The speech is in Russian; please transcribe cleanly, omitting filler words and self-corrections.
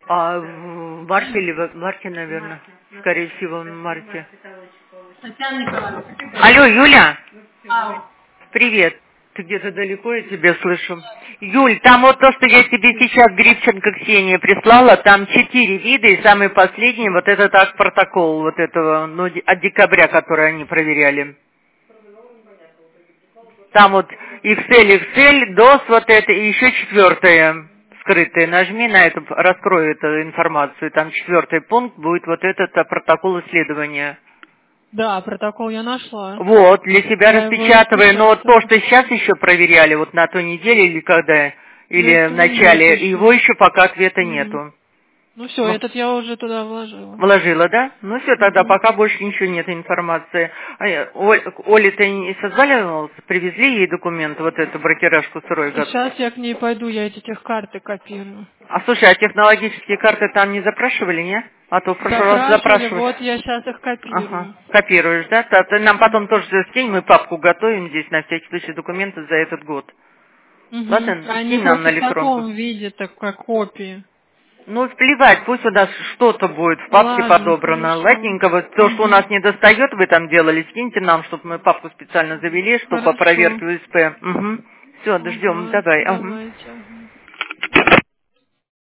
А в марте или в марте, наверное? Скорее всего, в марте. Татьяна Николаевна. Алло, Юля? Ау. Привет. Ты где-то далеко, я тебя слышу. Юль, там вот то, что я тебе сейчас Грибченко Ксения прислала, там 4 вида, и самый последний, вот этот акт протокол, вот этого, ну, от декабря, который они проверяли. Там вот Excel, DOS, вот это, и еще 4 скрытое. Нажми на это, раскрой эту информацию. Там 4 пункт будет вот этот протокол исследования. Да, протокол я нашла. Вот, для себя Я его распечатывай, но вот то, распечатала. что сейчас еще проверяли, вот на той неделе или когда, или Есть в его нет начале, еще. его еще пока ответа Мгм. нету. Ну все, Ну, этот я уже туда вложила. вложила, да? Ну все, тогда Мгм. пока больше ничего нет информации. Оле-то не созванивалась, привезли ей документ, вот эту брокеражку сырой год. Сейчас я к ней пойду, я эти техкарты копирую. А слушай, а технологические карты там не запрашивали, не? А то в прошлый раз Запрашивали, запрашивали. вот я сейчас их Ага, копирую. копируешь, да? Ты нам потом тоже скинь, мы папку готовим здесь на всякий случай документы за этот год. Угу. Ладно, Они скинь нам на просто в электронку. таком виде, так как копии. Ну, плевать, пусть у нас что-то будет в папке Ладно, подобрано. хорошо. Ладненько, вот то, что у нас Угу. не достает, вы там делали, скиньте нам, чтобы мы папку специально завели, что по Хорошо. проверке УСП. Угу. Все, ждем, Ага, давай. Ага. давайте.